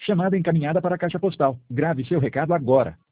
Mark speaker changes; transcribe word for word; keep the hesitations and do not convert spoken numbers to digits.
Speaker 1: Chamada encaminhada para a caixa postal. Grave seu recado agora.